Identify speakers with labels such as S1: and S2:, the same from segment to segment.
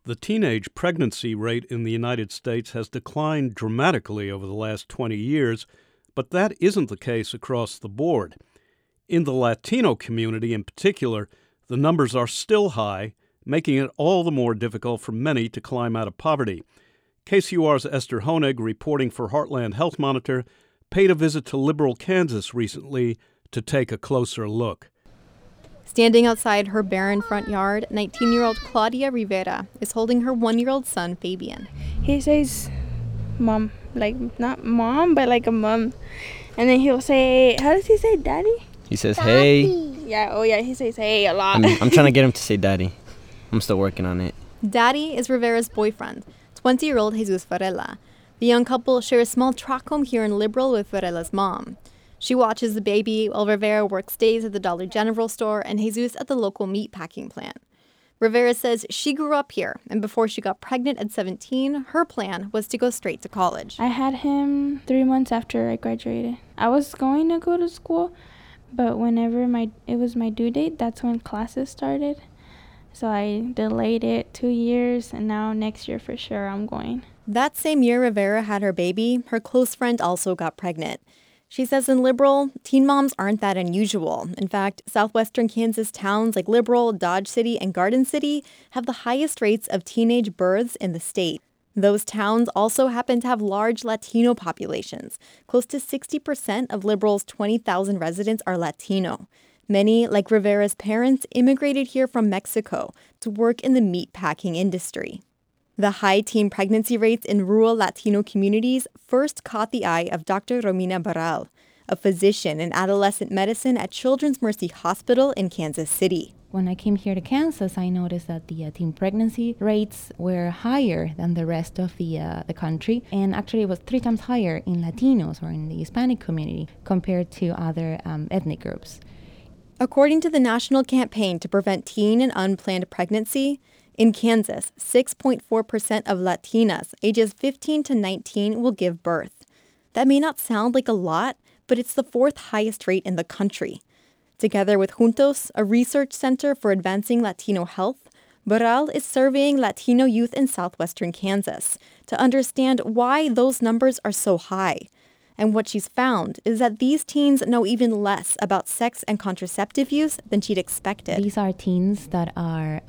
S1: The teenage pregnancy rate in the United States has declined dramatically over the last 20 years, but that isn't the case across the board. In the Latino community in particular, the numbers are still high, making it all the more difficult for many to climb out of poverty. KCUR's Esther Honig, reporting for Heartland Health Monitor, paid a visit to Liberal, Kansas recently to take a closer look.
S2: Standing outside her barren front yard, 19-year-old Claudia Rivera is holding her 1-year-old son, Fabian.
S3: He says, Mom, like not mom, but like a mom. And then he'll say, how does he say daddy?
S4: He says, hey.
S3: Yeah, he says hey a lot.
S4: I'm trying to get him to say daddy. I'm still working on it.
S2: Daddy is Rivera's boyfriend, 20-year-old Jesus Varela. The young couple share a small tract home here in Liberal with Varela's mom. She watches the baby while Rivera works days at the Dollar General store and Jesus at the local meat packing plant. Rivera says she grew up here, and before she got pregnant at 17, her plan was to go straight to college.
S3: I had him 3 months after I graduated. I was going to go to school, but whenever it was my due date, that's when classes started. So I delayed it 2 years, and now next year for sure I'm going.
S2: That same year Rivera had her baby, her close friend also got pregnant. She says in Liberal, teen moms aren't that unusual. In fact, southwestern Kansas towns like Liberal, Dodge City, and Garden City have the highest rates of teenage births in the state. Those towns also happen to have large Latino populations. Close to 60% of Liberal's 20,000 residents are Latino. Many, like Rivera's parents, immigrated here from Mexico to work in the meat packing industry. The high teen pregnancy rates in rural Latino communities first caught the eye of Dr. Romina Barral, a physician in adolescent medicine at Children's Mercy Hospital in Kansas City.
S5: When I came here to Kansas, I noticed that the teen pregnancy rates were higher than the rest of the country, and actually it was 3 times higher in Latinos or in the Hispanic community compared to other ethnic groups.
S2: According to the National Campaign to Prevent Teen and Unplanned Pregnancy, in Kansas, 6.4% of Latinas ages 15 to 19 will give birth. That may not sound like a lot, but it's the 4th highest rate in the country. Together with Juntos, a research center for advancing Latino health, Barral is surveying Latino youth in southwestern Kansas to understand why those numbers are so high. And what she's found is that these teens know even less about sex and contraceptive use than she'd expected.
S5: These are teens that are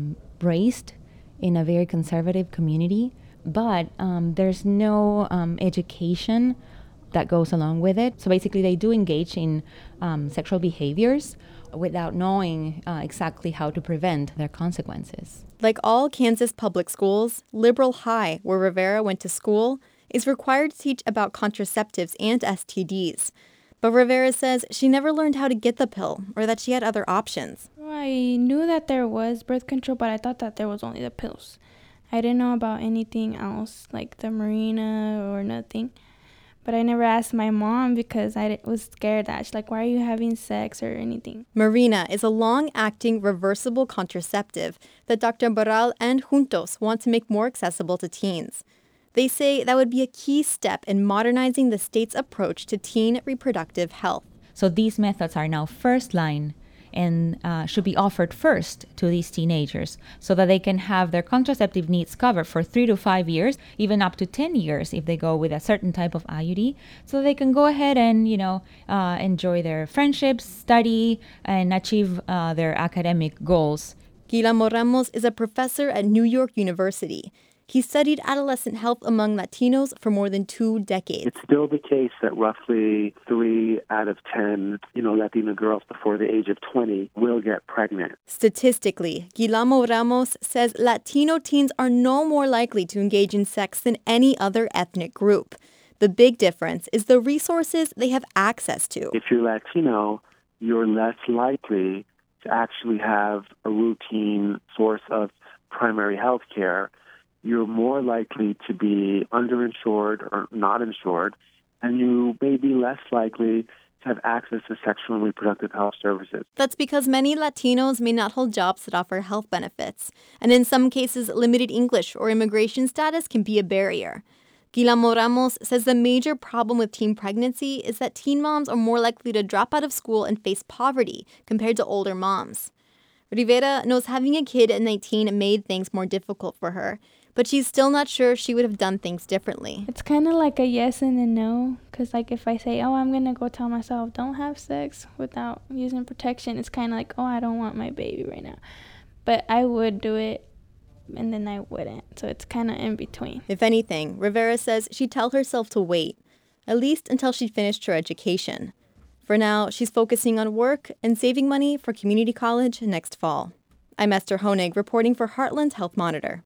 S5: raised in a very conservative community, but there's no education that goes along with it. So basically they do engage in sexual behaviors without knowing exactly how to prevent their consequences.
S2: Like all Kansas public schools, Liberal High, where Rivera went to school, is required to teach about contraceptives and STDs. But Rivera says she never learned how to get the pill or that she had other options.
S3: I knew that there was birth control, but I thought that there was only the pills. I didn't know about anything else, like the Mirena or nothing. But I never asked my mom because I was scared that she's like, why are you having sex or anything?
S2: Mirena is a long-acting reversible contraceptive that Dr. Barral and Juntos want to make more accessible to teens. They say that would be a key step in modernizing the state's approach to teen reproductive health.
S5: So these methods are now first line and should be offered first to these teenagers so that they can have their contraceptive needs covered for 3 to 5 years, even up to 10 years if they go with a certain type of IUD, so they can go ahead and, enjoy their friendships, study, and achieve their academic goals.
S2: Guillermo Ramos is a professor at New York University. He studied adolescent health among Latinos for more than 2 decades.
S6: It's still the case that roughly 3 out of 10, Latino girls before the age of 20 will get pregnant.
S2: Statistically, Guillermo Ramos says Latino teens are no more likely to engage in sex than any other ethnic group. The big difference is the resources they have access to.
S6: If you're Latino, you're less likely to actually have a routine source of primary health care. You're more likely to be underinsured or not insured, and you may be less likely to have access to sexual and reproductive health services.
S2: That's because many Latinos may not hold jobs that offer health benefits, and in some cases, limited English or immigration status can be a barrier. Guillermo Ramos says the major problem with teen pregnancy is that teen moms are more likely to drop out of school and face poverty compared to older moms. Rivera knows having a kid at 19 made things more difficult for her, but she's still not sure she would have done things differently.
S3: It's kind of like a yes and a no, because like if I say, oh, I'm going to go tell myself don't have sex without using protection, it's kind of like, oh, I don't want my baby right now. But I would do it, and then I wouldn't. So it's kind of in between.
S2: If anything, Rivera says she'd tell herself to wait, at least until she'd finished her education. For now, she's focusing on work and saving money for community college next fall. I'm Esther Honig, reporting for Heartland Health Monitor.